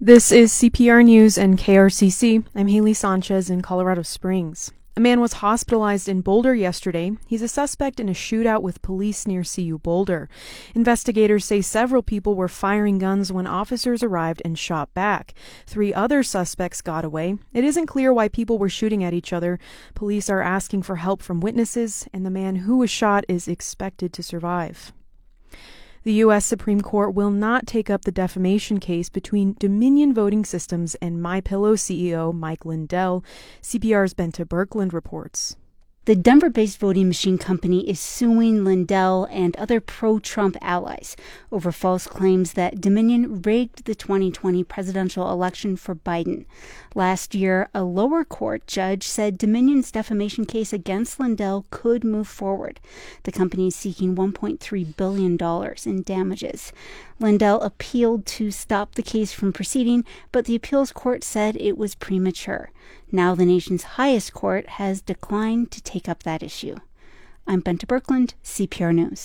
This is CPR News and KRCC. I'm Haley Sanchez in Colorado Springs. A man was hospitalized in Boulder yesterday. He's a suspect in a shootout with police near CU Boulder. Investigators say several people were firing guns when officers arrived and shot back. 3 other suspects got away. It isn't clear why people were shooting at each other. Police are asking for help from witnesses, and the man who was shot is expected to survive. The U.S. Supreme Court will not take up the defamation case between Dominion Voting Systems and MyPillow CEO Mike Lindell, CPR's Bente Birkeland reports. The Denver-based voting machine company is suing Lindell and other pro-Trump allies over false claims that Dominion rigged the 2020 presidential election for Biden. Last year, a lower court judge said Dominion's defamation case against Lindell could move forward. The company is seeking $1.3 billion in damages. Lindell appealed to stop the case from proceeding, but the appeals court said it was premature. Now the nation's highest court has declined to take up that issue. I'm Bente Birkeland, CPR News.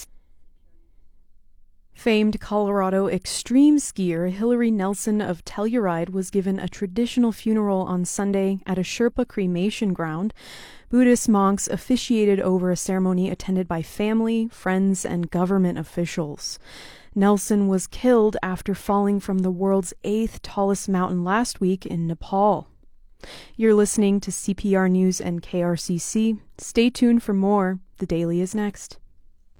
Famed Colorado extreme skier Hillary Nelson of Telluride was given a traditional funeral on Sunday at a Sherpa cremation ground. Buddhist monks officiated over a ceremony attended by family, friends, and government officials. Nelson was killed after falling from the world's 8th tallest mountain last week in Nepal. You're listening to CPR News and KRCC. Stay tuned for more. The Daily is next.